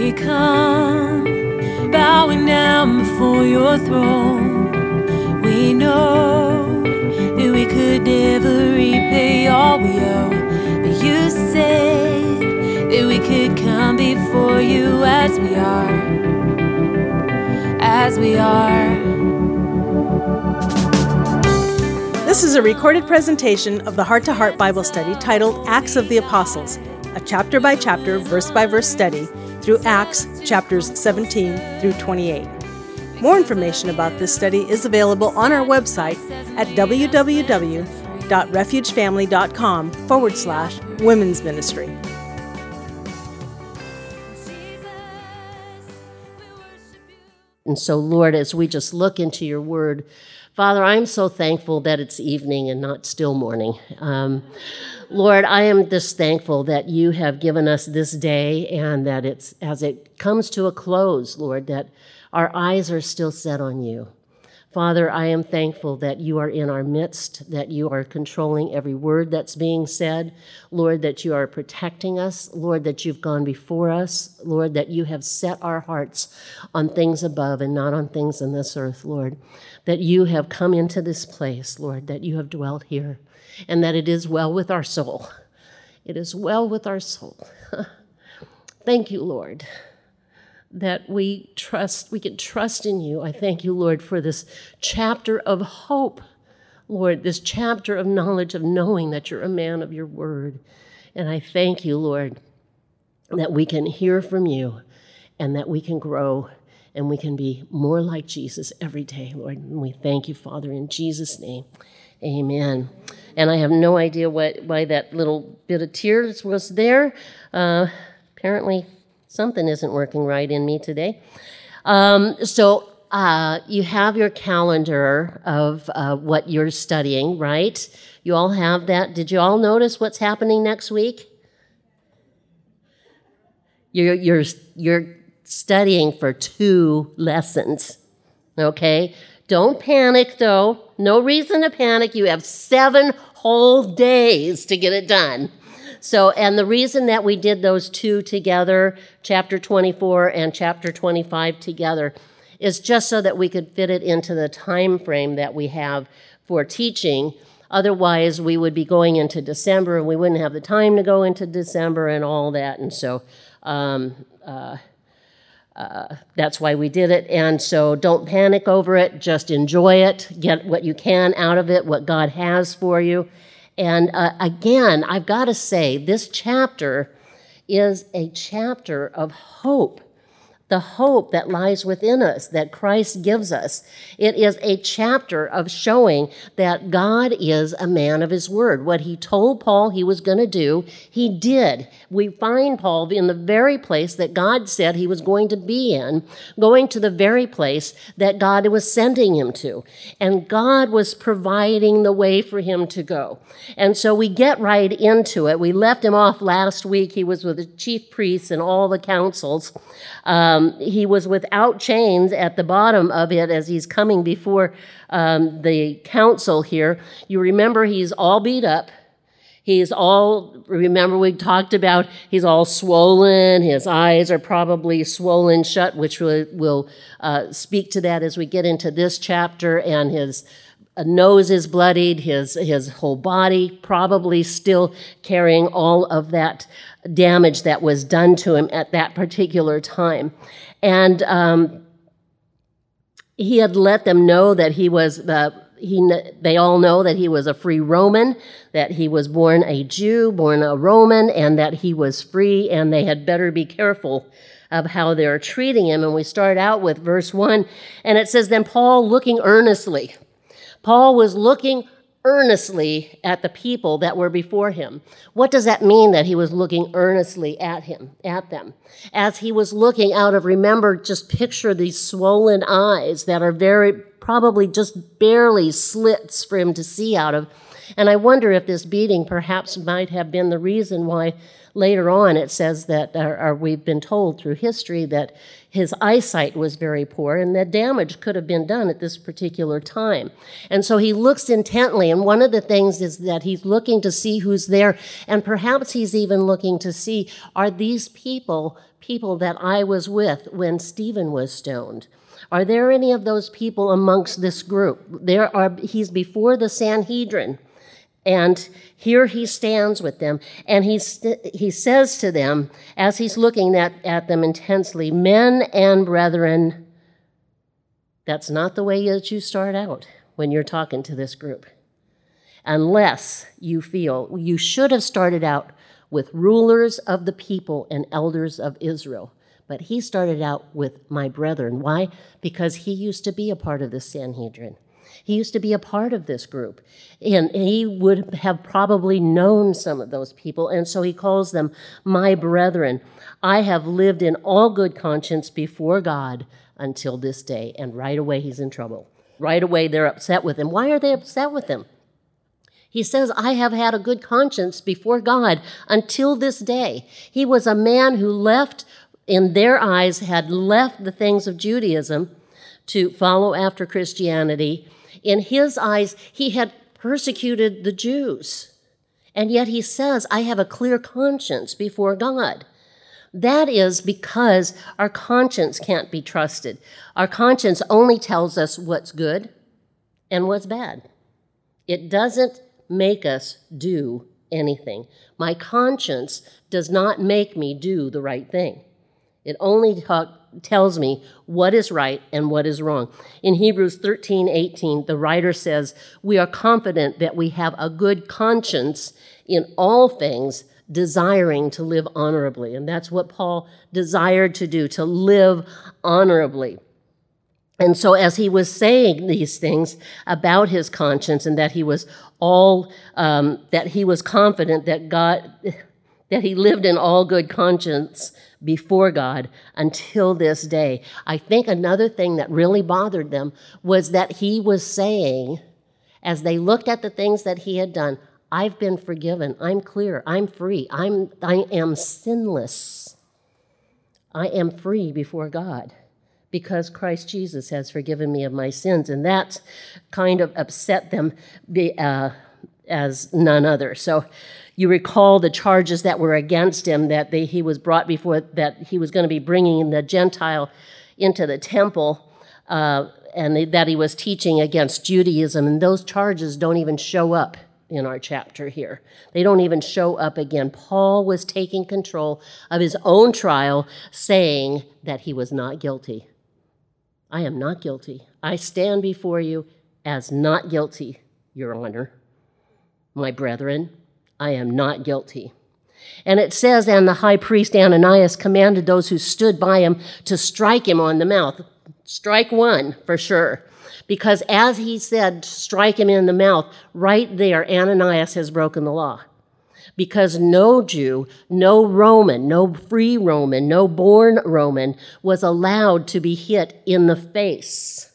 we come, bowing down before your throne. We know that we could never repay all we owe, but you said that we could come before you as we are, as we are. This is a recorded presentation of the Heart to Heart Bible study titled Acts of the Apostles, a chapter-by-chapter, verse-by-verse study through Acts chapters 17 through 28. More information about this study is available on our website at www.refugefamily.com/women's ministry. And so, Lord, as we just look into your word, Father, I'm so thankful that it's evening and not still morning. Lord, I am just thankful that you have given us this day and that it's as it comes to a close, Lord, that our eyes are still set on you. Father, I am thankful that you are in our midst, that you are controlling every word that's being said. Lord, that you are protecting us. Lord, that you've gone before us. Lord, that you have set our hearts on things above and not on things in this earth, Lord. That you have come into this place, Lord, that you have dwelt here, and that it is well with our soul. It is well with our soul. Thank you, Lord, that we can trust in you. I thank you, Lord, for this chapter of hope, Lord, this chapter of knowledge, of knowing that you're a man of your word. And I thank you, Lord, that we can hear from you and that we can grow and we can be more like Jesus every day, Lord. And we thank you, Father, in Jesus' name. Amen. And I have no idea why that little bit of tears was there. Apparently, something isn't working right in me today. So you have your calendar of what you're studying, right? You all have that. Did you all notice what's happening next week? You're studying for 2 lessons, okay? Don't panic, though. No reason to panic. You have 7 whole days to get it done. So, and the reason that we did those 2 together, chapter 24 and chapter 25 together, is just so that we could fit it into the time frame that we have for teaching. Otherwise, we would be going into December, and we wouldn't have the time to go into December and all that. And so that's why we did it. And so don't panic over it. Just enjoy it. Get what you can out of it, what God has for you. And again, I've got to say, this chapter is a chapter of hope. The hope that lies within us, that Christ gives us. It is a chapter of showing that God is a man of his word. What he told Paul he was going to do, he did. We find Paul in the very place that God said he was going to be in, going to the very place that God was sending him to. And God was providing the way for him to go. And so we get right into it. We left him off last week. He was with the chief priests and all the councils. He was without chains at the bottom of it as he's coming before the council here. You remember he's all beat up. Remember we talked about he's all swollen. His eyes are probably swollen shut, which we'll speak to that as we get into this chapter. And his nose is bloodied, his whole body probably still carrying all of that damage that was done to him at that particular time. And he had let them know that he was, they all know that he was a free Roman, that he was born a Jew, born a Roman, and that he was free, and they had better be careful of how they're treating him. And we start out with verse 1, and it says, "Then Paul looking earnestly." Paul was looking earnestly at the people that were before him. What does that mean, that he was looking earnestly at them? As he was looking out of, remember, just picture these swollen eyes that are probably just barely slits for him to see out of. And I wonder if this beating perhaps might have been the reason why later on it says that, or we've been told through history, that his eyesight was very poor and that damage could have been done at this particular time. And so he looks intently, and one of the things is that he's looking to see who's there, and perhaps he's even looking to see, are these people people that I was with when Stephen was stoned? Are there any of those people amongst this group? He's before the Sanhedrin, and here he stands with them, and he says to them, as he's looking at them intensely, men and brethren. That's not the way that you start out when you're talking to this group. Unless you feel you should have started out with rulers of the people and elders of Israel. But he started out with my brethren. Why? Because he used to be a part of the Sanhedrin. He used to be a part of this group. And he would have probably known some of those people. And so he calls them my brethren. I have lived in all good conscience before God until this day. And right away he's in trouble. Right away they're upset with him. Why are they upset with him? He says, I have had a good conscience before God until this day. He was a man who left, in their eyes, had left the things of Judaism to follow after Christianity. In his eyes, he had persecuted the Jews. And yet he says, I have a clear conscience before God. That is because our conscience can't be trusted. Our conscience only tells us what's good and what's bad. It doesn't make us do anything. My conscience does not make me do the right thing. It only tells me what is right and what is wrong. In Hebrews 13:18, the writer says, we are confident that we have a good conscience in all things, desiring to live honorably. And that's what Paul desired to do, to live honorably. And so as he was saying these things about his conscience and that he was that he was confident that he lived in all good conscience before God until this day, I think another thing that really bothered them was that he was saying, as they looked at the things that he had done, I've been forgiven, I'm clear, I'm free, I am sinless. I am free before God, because Christ Jesus has forgiven me of my sins. And that's kind of upset them as none other. So you recall the charges that were against him, that he was brought before, that he was going to be bringing the Gentile into the temple, and that he was teaching against Judaism. And those charges don't even show up in our chapter here. They don't even show up again. Paul was taking control of his own trial, saying that he was not guilty. I am not guilty. I stand before you as not guilty, Your Honor. My brethren, I am not guilty. And it says, and the high priest Ananias commanded those who stood by him to strike him on the mouth. Strike one, for sure. Because as he said, strike him in the mouth, right there, Ananias has broken the law. Because no Jew, no Roman, no free Roman, no born Roman was allowed to be hit in the face.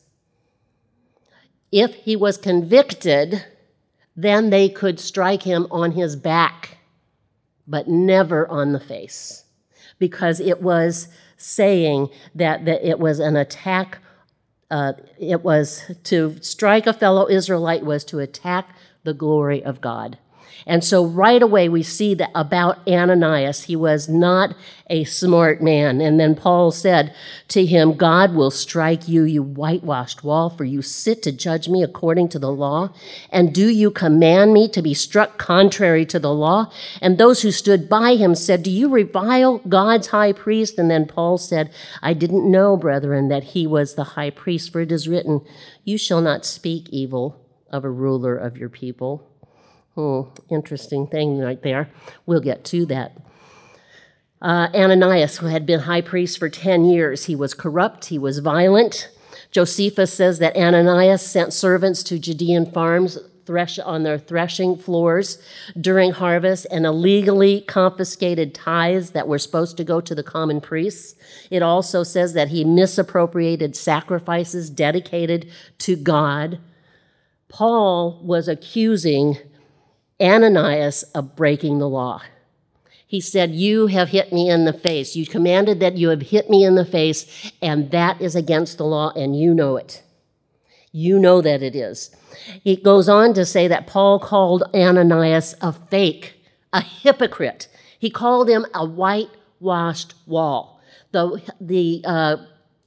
If he was convicted, then they could strike him on his back, but never on the face, because it was saying that it was an attack. It was to strike a fellow Israelite was to attack the glory of God. And so right away we see that about Ananias, he was not a smart man. And then Paul said to him, God will strike you, you whitewashed wall, for you sit to judge me according to the law. And do you command me to be struck contrary to the law? And those who stood by him said, do you revile God's high priest? And then Paul said, I didn't know, brethren, that he was the high priest, for it is written, you shall not speak evil of a ruler of your people. Interesting thing right there. We'll get to that. Ananias, who had been high priest for 10 years, he was corrupt, he was violent. Josephus says that Ananias sent servants to Judean farms on their threshing floors during harvest and illegally confiscated tithes that were supposed to go to the common priests. It also says that he misappropriated sacrifices dedicated to God. Paul was accusing Ananias of breaking the law. He said, you have hit me in the face. You commanded that you have hit me in the face, and that is against the law, and you know it. You know that it is. He goes on to say that Paul called Ananias a fake, a hypocrite. He called him a whitewashed wall. The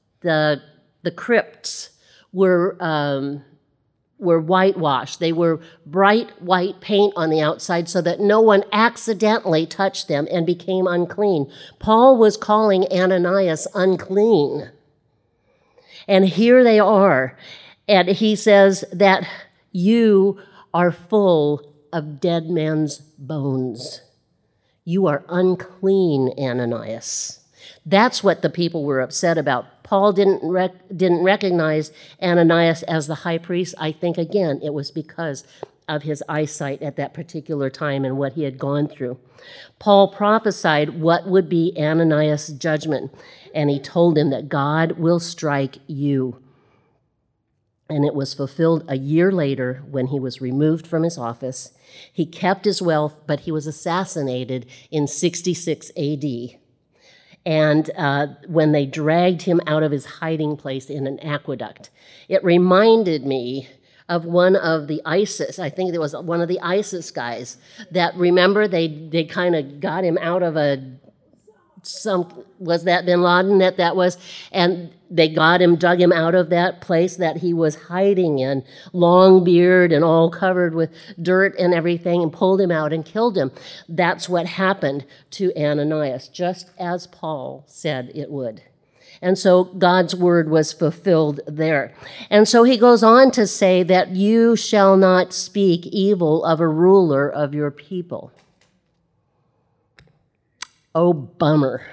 crypts were whitewashed. They were bright white paint on the outside so that no one accidentally touched them and became unclean. Paul was calling Ananias unclean. And here they are. And he says that you are full of dead men's bones. You are unclean, Ananias. That's what the people were upset about. Paul didn't recognize Ananias as the high priest. I think, again, it was because of his eyesight at that particular time and what he had gone through. Paul prophesied what would be Ananias' judgment, and he told him that God will strike you. And it was fulfilled a year later when he was removed from his office. He kept his wealth, but he was assassinated in 66 AD. And when they dragged him out of his hiding place in an aqueduct, it reminded me of one of the ISIS, I think it was one of the ISIS guys, that, remember, they kind of got him out of was that bin Laden that was? And they dug him out of that place that he was hiding in, long beard and all covered with dirt and everything, and pulled him out and killed him. That's what happened to Ananias, just as Paul said it would. And so God's word was fulfilled there. And so he goes on to say that you shall not speak evil of a ruler of your people. Oh, bummer.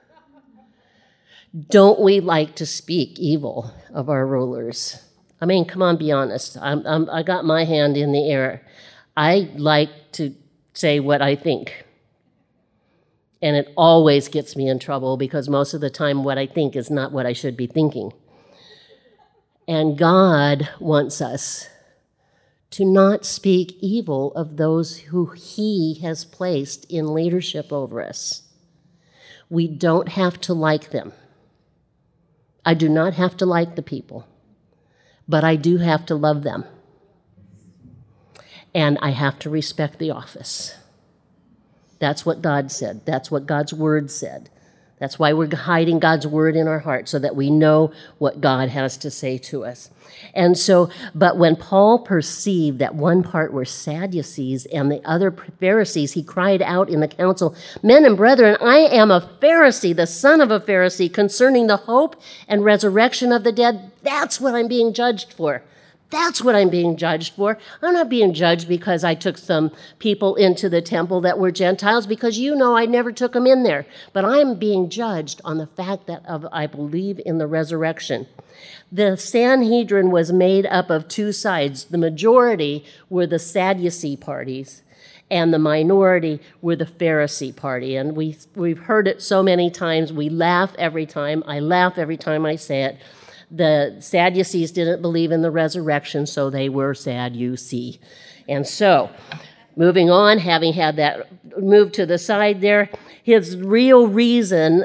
Don't we like to speak evil of our rulers? I mean, come on, be honest. I got my hand in the air. I like to say what I think. And it always gets me in trouble because most of the time what I think is not what I should be thinking. And God wants us to not speak evil of those who he has placed in leadership over us. We don't have to like them. I do not have to like the people, but I do have to love them. And I have to respect the office. That's what God said. That's what God's word said. That's why we're hiding God's word in our heart, so that we know what God has to say to us. And so, but when Paul perceived that one part were Sadducees and the other Pharisees, he cried out in the council, "Men and brethren, I am a Pharisee, the son of a Pharisee, concerning the hope and resurrection of the dead." That's what I'm being judged for. That's what I'm being judged for. I'm not being judged because I took some people into the temple that were Gentiles, because you know I never took them in there. But I'm being judged on the fact that I believe in the resurrection. The Sanhedrin was made up of two sides. The majority were the Sadducee parties, and the minority were the Pharisee party. And we've heard it so many times. We laugh every time. I laugh every time I say it. The Sadducees didn't believe in the resurrection, so they were sad, you see. And so, moving on, having had that moved to the side there, here's the real reason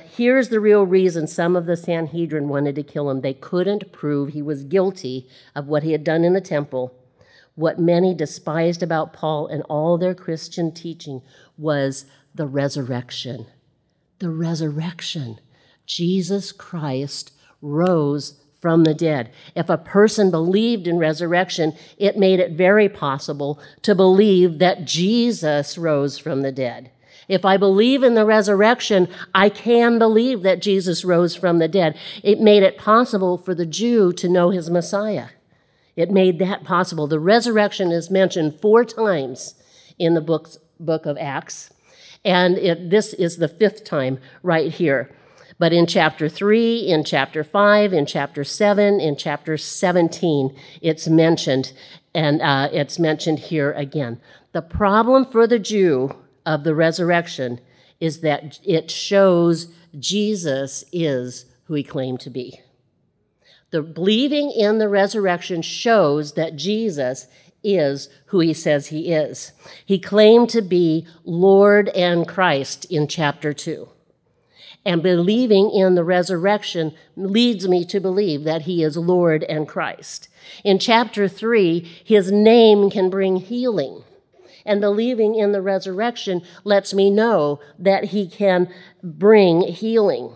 some of the Sanhedrin wanted to kill him. They couldn't prove he was guilty of what he had done in the temple. What many despised about Paul and all their Christian teaching was the resurrection. The resurrection. Jesus Christ rose from the dead. If a person believed in resurrection, it made it very possible to believe that Jesus rose from the dead. If I believe in the resurrection, I can believe that Jesus rose from the dead. It made it possible for the Jew to know his Messiah. It made that possible. The resurrection is mentioned 4 times in the book of Acts, and this is the 5th time right here. But in chapter 3, in chapter 5, in chapter 7, in chapter 17, it's mentioned, and it's mentioned here again. The problem for the Jew of the resurrection is that it shows Jesus is who he claimed to be. The believing in the resurrection shows that Jesus is who he says he is. He claimed to be Lord and Christ in chapter 2. And believing in the resurrection leads me to believe that he is Lord and Christ. In chapter 3, his name can bring healing. And believing in the resurrection lets me know that he can bring healing.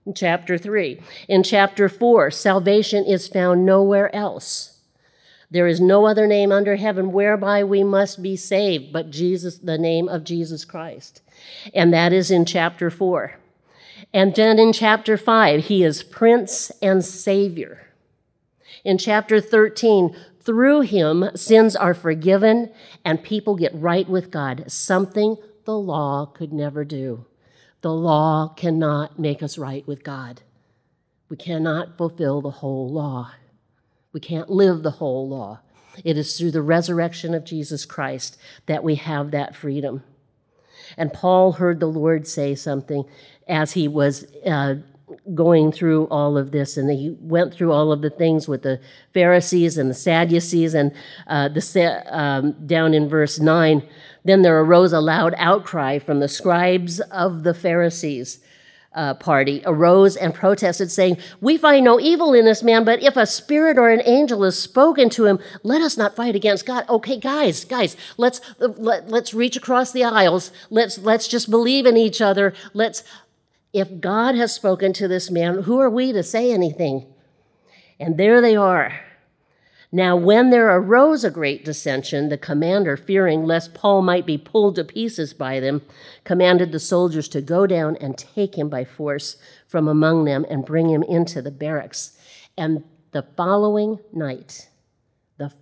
In chapter 3. In chapter 4, salvation is found nowhere else. There is no other name under heaven whereby we must be saved but Jesus, the name of Jesus Christ. And that is in chapter 4. And then in chapter 5, he is Prince and Savior. In chapter 13, through him, sins are forgiven and people get right with God, something the law could never do. The law cannot make us right with God. We cannot fulfill the whole law. We can't live the whole law. It is through the resurrection of Jesus Christ that we have that freedom. And Paul heard the Lord say something as he was going through all of this, and he went through all of the things with the Pharisees and the Sadducees, and down in verse 9, then there arose a loud outcry from the scribes of the Pharisees party, arose and protested, saying, "We find no evil in this man, but if a spirit or an angel has spoken to him, let us not fight against God." Okay, guys, let's reach across the aisles. Let's just believe in each other. If God has spoken to this man, who are we to say anything? And there they are. Now, when there arose a great dissension, the commander, fearing lest Paul might be pulled to pieces by them, commanded the soldiers to go down and take him by force from among them and bring him into the barracks. And the following night, the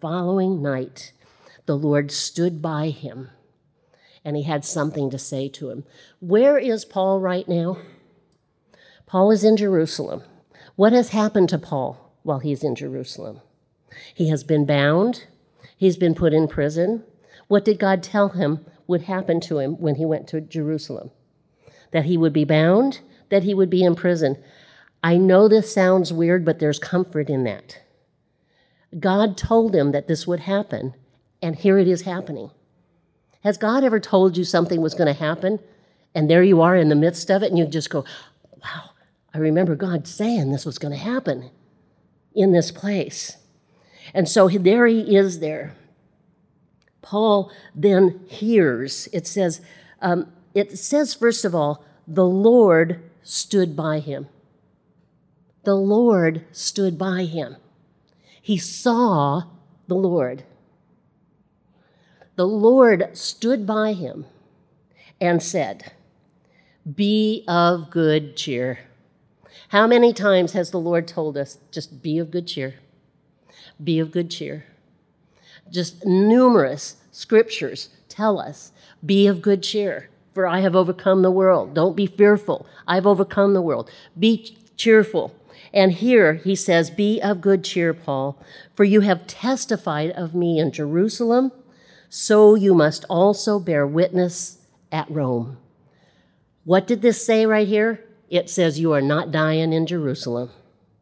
Lord stood by him, and he had something to say to him. Where is Paul right now? Paul is in Jerusalem. What has happened to Paul while he's in Jerusalem? He has been bound. He's been put in prison. What did God tell him would happen to him when he went to Jerusalem? That he would be bound, that he would be in prison. I know this sounds weird, but there's comfort in that. God told him that this would happen, and here it is happening. Has God ever told you something was going to happen, and there you are in the midst of it, and you just go, wow, I remember God saying this was going to happen in this place. And so there he is there. Paul then hears, it says, first of all, the Lord stood by him. The Lord stood by him. He saw the Lord. The Lord stood by him and said, "Be of good cheer." How many times has the Lord told us, just be of good cheer? Be of good cheer. Just numerous scriptures tell us, be of good cheer, for I have overcome the world. Don't be fearful. I've overcome the world. Be cheerful. And here he says, be of good cheer, Paul, for you have testified of me in Jerusalem, so you must also bear witness at Rome. What did this say right here? It says you are not dying in Jerusalem.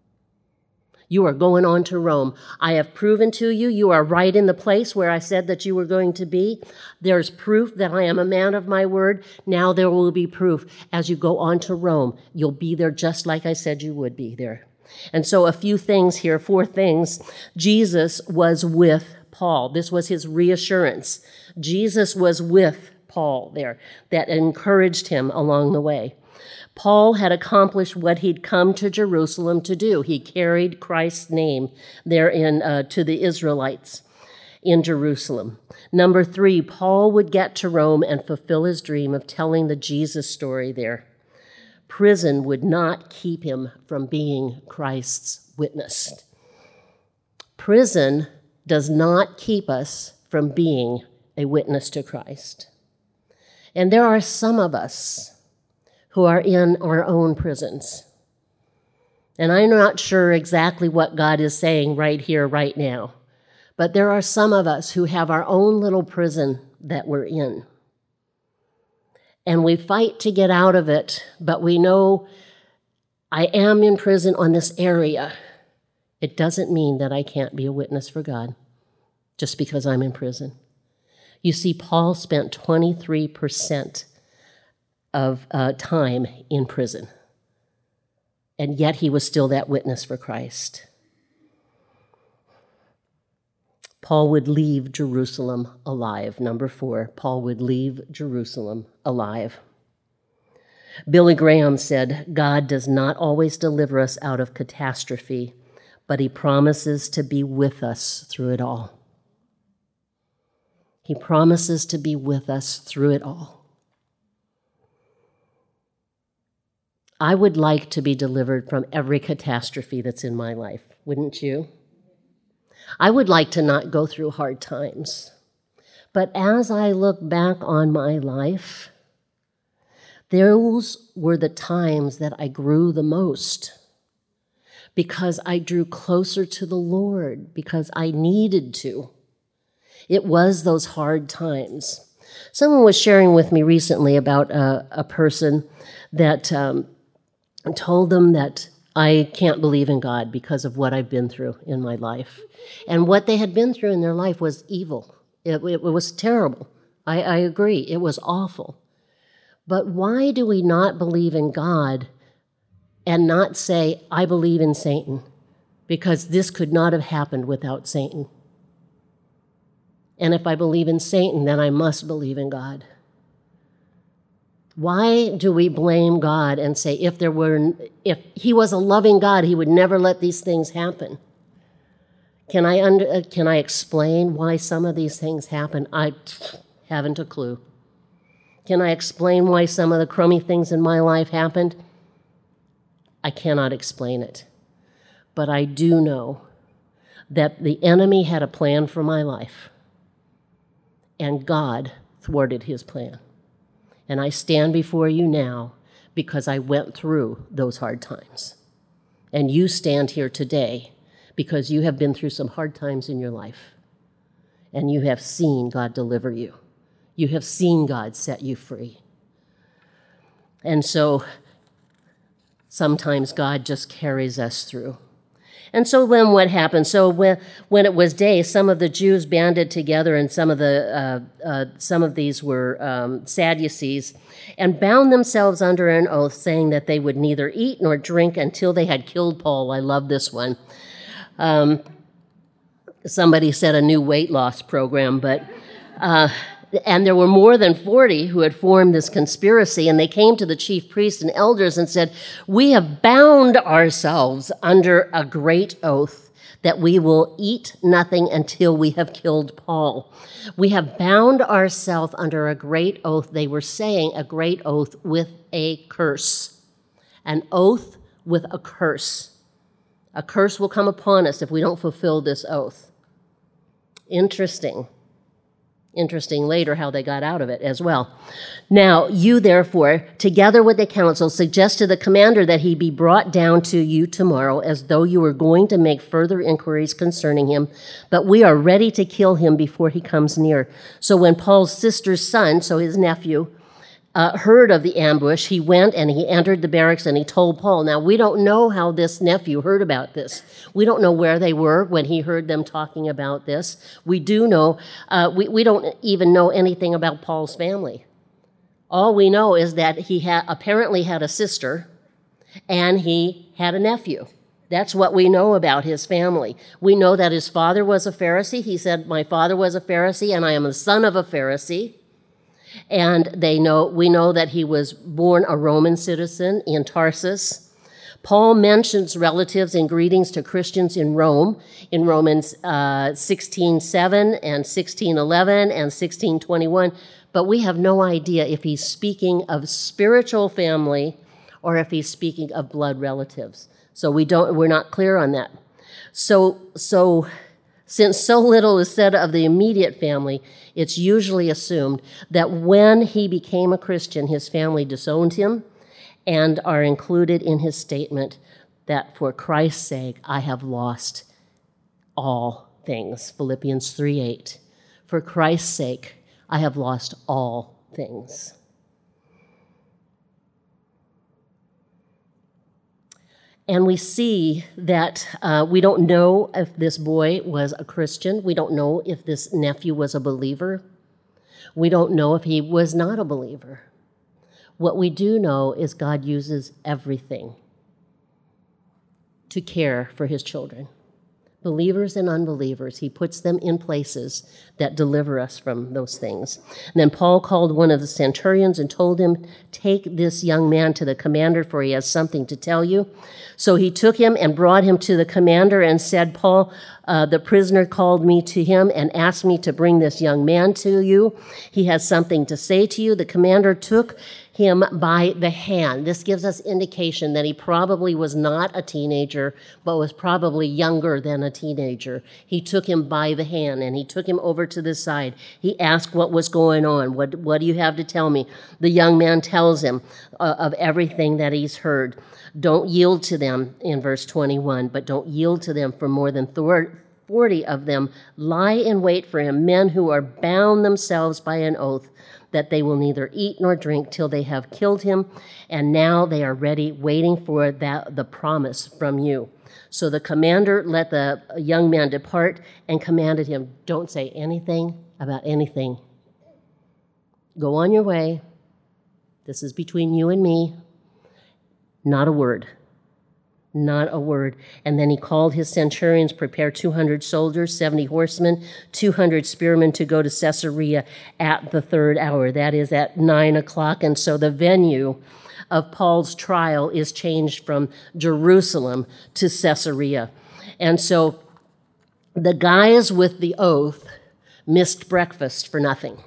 You are going on to Rome. I have proven to you, you are right in the place where I said that you were going to be. There's proof that I am a man of my word. Now there will be proof as you go on to Rome. You'll be there just like I said you would be there. And so a few things here, 4 things. Jesus was with Paul. This was his reassurance. Jesus was with Paul there. That encouraged him along the way. Paul had accomplished what he'd come to Jerusalem to do. He carried Christ's name there to the Israelites in Jerusalem. Number 3, Paul would get to Rome and fulfill his dream of telling the Jesus story there. Prison would not keep him from being Christ's witness. Prison does not keep us from being a witness to Christ. And there are some of us who are in our own prisons. And I'm not sure exactly what God is saying right here, right now. But there are some of us who have our own little prison that we're in. And we fight to get out of it, but we know I am in prison on this area. It doesn't mean that I can't be a witness for God just because I'm in prison. You see, Paul spent 23% of time in prison. And yet he was still that witness for Christ. Paul would leave Jerusalem alive. Number 4, Paul would leave Jerusalem alive. Billy Graham said, God does not always deliver us out of catastrophe, but he promises to be with us through it all. He promises to be with us through it all. I would like to be delivered from every catastrophe that's in my life, wouldn't you? I would like to not go through hard times. But as I look back on my life, those were the times that I grew the most because I drew closer to the Lord, because I needed to. It was those hard times. Someone was sharing with me recently about a person that told them that I can't believe in God because of what I've been through in my life. And what they had been through in their life was evil. It was terrible. I agree. It was awful. But why do we not believe in God and not say, I believe in Satan? Because this could not have happened without Satan. And if I believe in Satan, then I must believe in God. Why do we blame God and say, if he was a loving God, he would never let these things happen? Can I explain why some of these things happen? I haven't a clue. Can I explain why some of the crummy things in my life happened? I cannot explain it. But I do know that the enemy had a plan for my life, and God thwarted his plan. And I stand before you now because I went through those hard times. And you stand here today because you have been through some hard times in your life. And you have seen God deliver you. You have seen God set you free. And so sometimes God just carries us through. And so then what happened? So when it was day, some of the Jews banded together, and some of these were Sadducees, and bound themselves under an oath, saying that they would neither eat nor drink until they had killed Paul. I love this one. Somebody said a new weight loss program, but and there were more than 40 who had formed this conspiracy, and they came to the chief priests and elders and said, we have bound ourselves under a great oath that we will eat nothing until we have killed Paul. We have bound ourselves under a great oath. They were saying a great oath with a curse. An oath with a curse. A curse will come upon us if we don't fulfill this oath. Interesting later how they got out of it as well. Now, you therefore, together with the council, suggest to the commander that he be brought down to you tomorrow, as though you were going to make further inquiries concerning him, but we are ready to kill him before he comes near. So when Paul's sister's son, so his nephew, heard of the ambush, he went and he entered the barracks and he told Paul. Now, we don't know how this nephew heard about this. We don't know where they were when he heard them talking about this. We do know, we don't even know anything about Paul's family. All we know is that he apparently had a sister and he had a nephew. That's what we know about his family. We know that his father was a Pharisee. He said, my father was a Pharisee and I am the son of a Pharisee. And we know that he was born a Roman citizen in Tarsus. Paul mentions relatives in greetings to Christians in Rome in Romans 16:7 and 16:11 and 16:21, but we have no idea if he's speaking of spiritual family or if he's speaking of blood relatives. So we're not clear on that. So since so little is said of the immediate family, it's usually assumed that when he became a Christian, his family disowned him and are included in his statement that for Christ's sake, I have lost all things. Philippians 3:8. For Christ's sake, I have lost all things. And we see that we don't know if this boy was a Christian. We don't know if this nephew was a believer. We don't know if he was not a believer. What we do know is God uses everything to care for his children. believers and unbelievers. He puts them in places that deliver us from those things. And then Paul called one of the centurions and told him, "Take this young man to the commander, for he has something to tell you." So he took him and brought him to the commander and said, "Paul, the prisoner called me to him and asked me to bring this young man to you. He has something to say to you." The commander took him by the hand. This gives us indication that he probably was not a teenager, but was probably younger than a teenager. He took him by the hand and he took him over to the side. He asked what was going on. What do you have to tell me? The young man tells him of everything that he's heard. Don't yield to them, in verse 21, but don't yield to them, for more than 40 of them lie in wait for him, men who are bound themselves by an oath that they will neither eat nor drink till they have killed him, and now they are ready, waiting for the promise from you. So the commander let the young man depart and commanded him, "Don't say anything about anything. Go on your way. This is between you and me. Not a word. Not a word." And then he called his centurions, "Prepare 200 soldiers, 70 horsemen, 200 spearmen to go to Caesarea at the 3rd hour." That is at 9 o'clock. And so the venue of Paul's trial is changed from Jerusalem to Caesarea. And so the guys with the oath missed breakfast for nothing.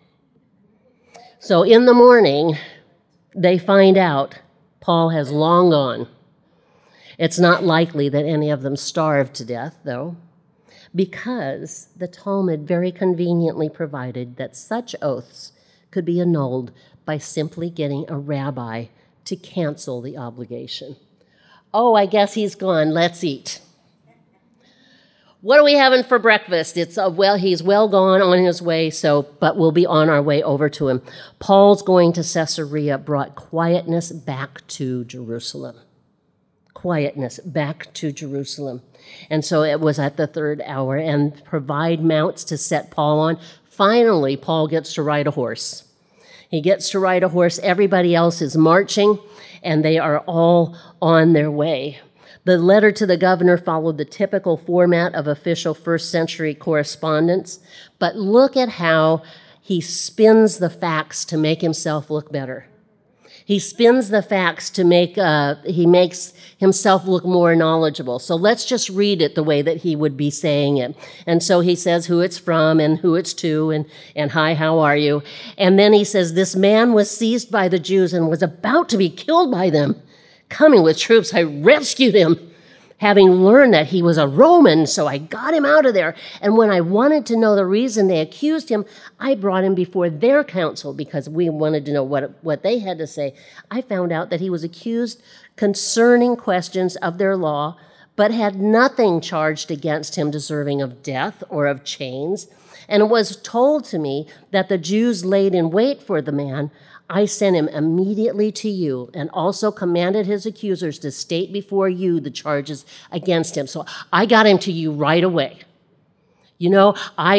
So in the morning, they find out Paul has long gone. It's not likely that any of them starved to death, though, because the Talmud very conveniently provided that such oaths could be annulled by simply getting a rabbi to cancel the obligation. "Oh, I guess he's gone. Let's eat. What are we having for breakfast?" It's, he's well gone on his way, but we'll be on our way over to him. Paul's going to Caesarea brought quietness back to Jerusalem. Quietness back to Jerusalem. And so it was at the 3rd hour, and provide mounts to set Paul on. Finally, Paul gets to ride a horse. He gets to ride a horse. Everybody else is marching, and they are all on their way. The letter to the governor followed the typical format of official first-century correspondence, but look at how he spins the facts to make himself look better. He spins the facts to he makes himself look more knowledgeable. So let's just read it the way that he would be saying it. And so he says who it's from and who it's to and hi, how are you? And then he says, "This man was seized by the Jews and was about to be killed by them. Coming with troops, I rescued him, having learned that he was a Roman, so I got him out of there. And when I wanted to know the reason they accused him, I brought him before their council because we wanted to know what they had to say. I found out that he was accused concerning questions of their law, but had nothing charged against him deserving of death or of chains. And it was told to me that the Jews laid in wait for the man. I sent him immediately to you and also commanded his accusers to state before you the charges against him." So I got him to you right away. You know,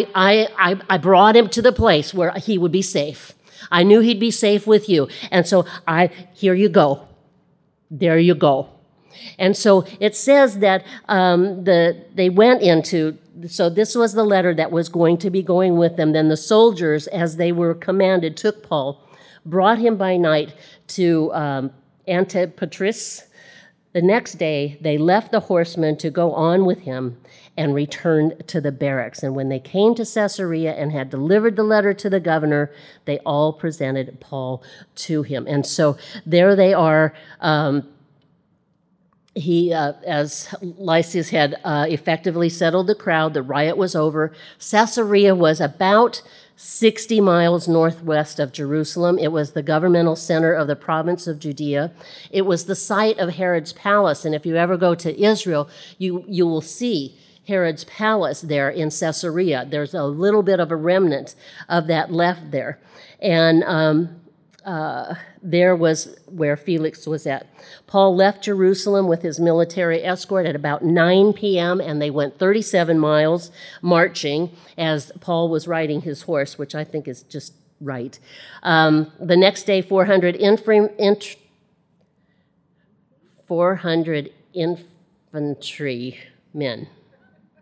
I brought him to the place where he would be safe. I knew he'd be safe with you. And so here you go. There you go. And so it says that they went into, so this was the letter that was going to be going with them. Then the soldiers, as they were commanded, took Paul, brought him by night to Antipatris. The next day, they left the horsemen to go on with him and returned to the barracks. And when they came to Caesarea and had delivered the letter to the governor, they all presented Paul to him. And so there they are. As Lysias had effectively settled the crowd, the riot was over. Caesarea was about 60 miles northwest of Jerusalem. It was the governmental center of the province of Judea. It was the site of Herod's palace. And if you ever go to Israel, you will see Herod's palace there in Caesarea. There's a little bit of a remnant of that left there. And there was where Felix was at. Paul left Jerusalem with his military escort at about 9 p.m., and they went 37 miles marching as Paul was riding his horse, which I think is just right. The next day, 400 infantry men.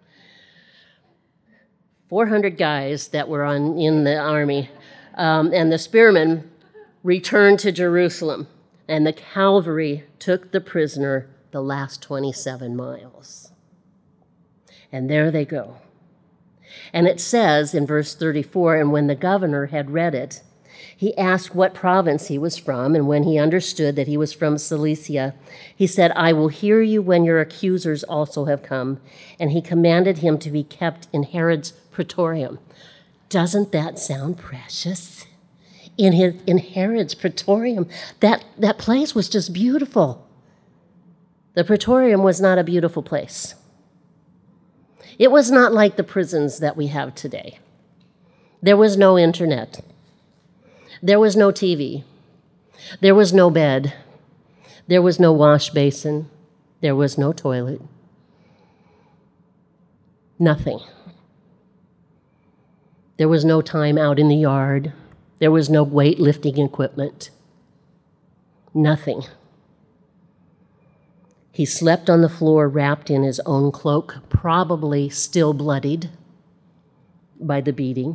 400 guys that were in the army, and the spearmen returned to Jerusalem, and the cavalry took the prisoner the last 27 miles. And there they go. And it says in verse 34, and when the governor had read it, he asked what province he was from, and when he understood that he was from Cilicia, he said, I will hear you when your accusers also have come. And he commanded him to be kept in Herod's praetorium. Doesn't that sound precious? In Herod's praetorium, that place was just beautiful. The praetorium was not a beautiful place. It was not like the prisons that we have today. There was no internet. There was no TV. There was no bed. There was no wash basin. There was no toilet. Nothing. There was no time out in the yard. There was no weightlifting equipment. Nothing. He slept on the floor wrapped in his own cloak, probably still bloodied by the beating.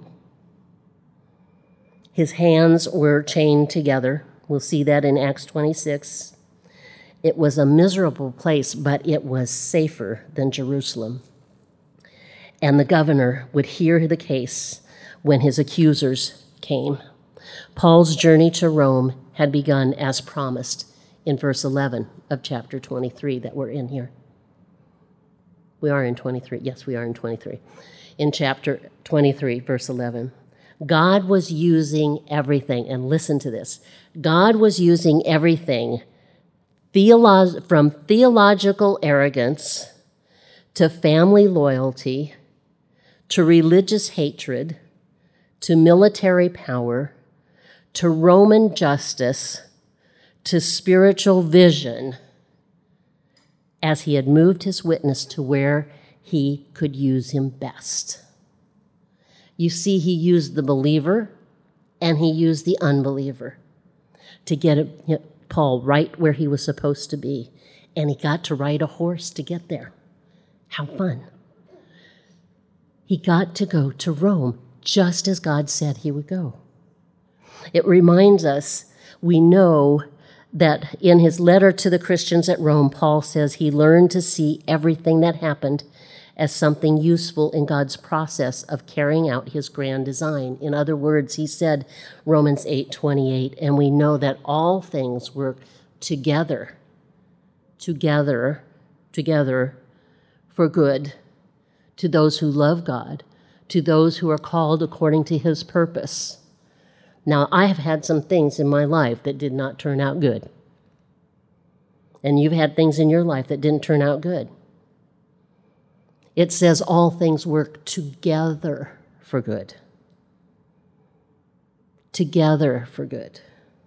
His hands were chained together. We'll see that in Acts 26. It was a miserable place, but it was safer than Jerusalem. And the governor would hear the case when his accusers came. Paul's journey to Rome had begun as promised in verse 11 of chapter 23 that we're in here. We are in 23. Yes, we are in 23. In chapter 23, verse 11. God was using everything, and listen to this. God was using everything from theological arrogance to family loyalty to religious hatred to military power to Roman justice to spiritual vision as he had moved his witness to where he could use him best. You see, he used the believer and he used the unbeliever to get Paul right where he was supposed to be. And he got to ride a horse to get there. How fun. He got to go to Rome just as God said he would go. It reminds us, we know that in his letter to the Christians at Rome, Paul says he learned to see everything that happened as something useful in God's process of carrying out his grand design. In other words, he said, Romans 8:28, and we know that all things work together for good to those who love God, to those who are called according to his purpose. Now, I have had some things in my life that did not turn out good. And you've had things in your life that didn't turn out good. It says all things work together for good. Together for good.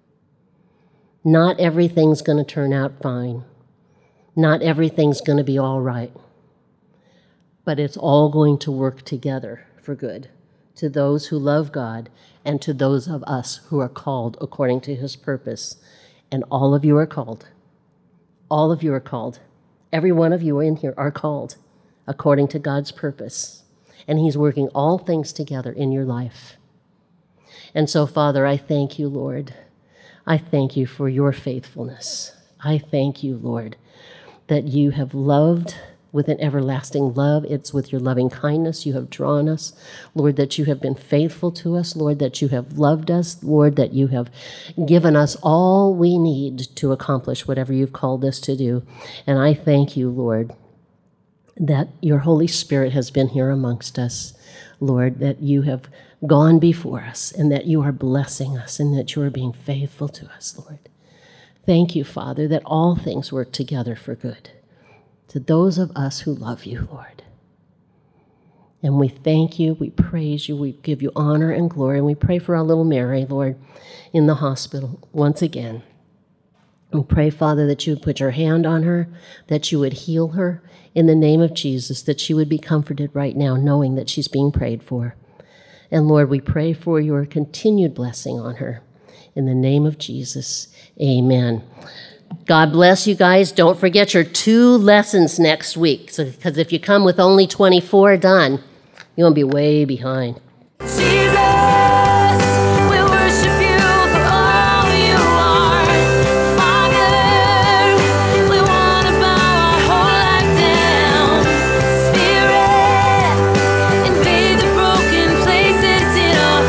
Not everything's going to turn out fine. Not everything's going to be all right. But it's all going to work together for good to those who love God and to those of us who are called according to his purpose. And all of you are called. All of you are called. Every one of you in here are called according to God's purpose. And he's working all things together in your life. And so, Father, I thank you, Lord. I thank you for your faithfulness. I thank you, Lord, that you have loved with an everlasting love. It's with your loving kindness you have drawn us. Lord, that you have been faithful to us. Lord, that you have loved us. Lord, that you have given us all we need to accomplish whatever you've called us to do. And I thank you, Lord, that your Holy Spirit has been here amongst us. Lord, that you have gone before us and that you are blessing us and that you are being faithful to us, Lord. Thank you, Father, that all things work together for good to those of us who love you, Lord. And we thank you, we praise you, we give you honor and glory, and we pray for our little Mary, Lord, in the hospital once again. We pray, Father, that you would put your hand on her, that you would heal her in the name of Jesus, that she would be comforted right now, knowing that she's being prayed for. And Lord, we pray for your continued blessing on her. In the name of Jesus, amen. God bless you guys. Don't forget your 2 lessons next week, because if you come with only 24 done, you're going to be way behind. Jesus, we worship you for all you are. Father, we want to bow our whole life down. Spirit, invade the broken places in our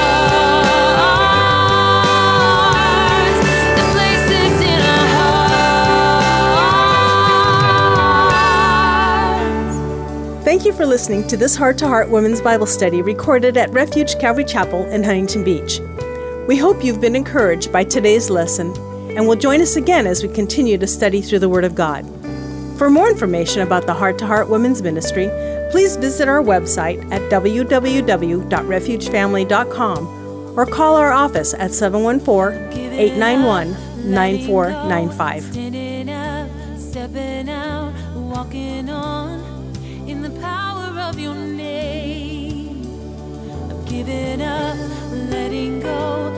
hearts. The places in our hearts. Thank you for listening to this Heart to Heart Women's Bible Study recorded at Refuge Calvary Chapel in Huntington Beach. We hope you've been encouraged by today's lesson and will join us again as we continue to study through the Word of God. For more information about the Heart to Heart Women's Ministry, please visit our website at www.refugefamily.com or call our office at 714-891-9495. Standing up, stepping out, walking on in the power of your name. I'm giving up, letting go.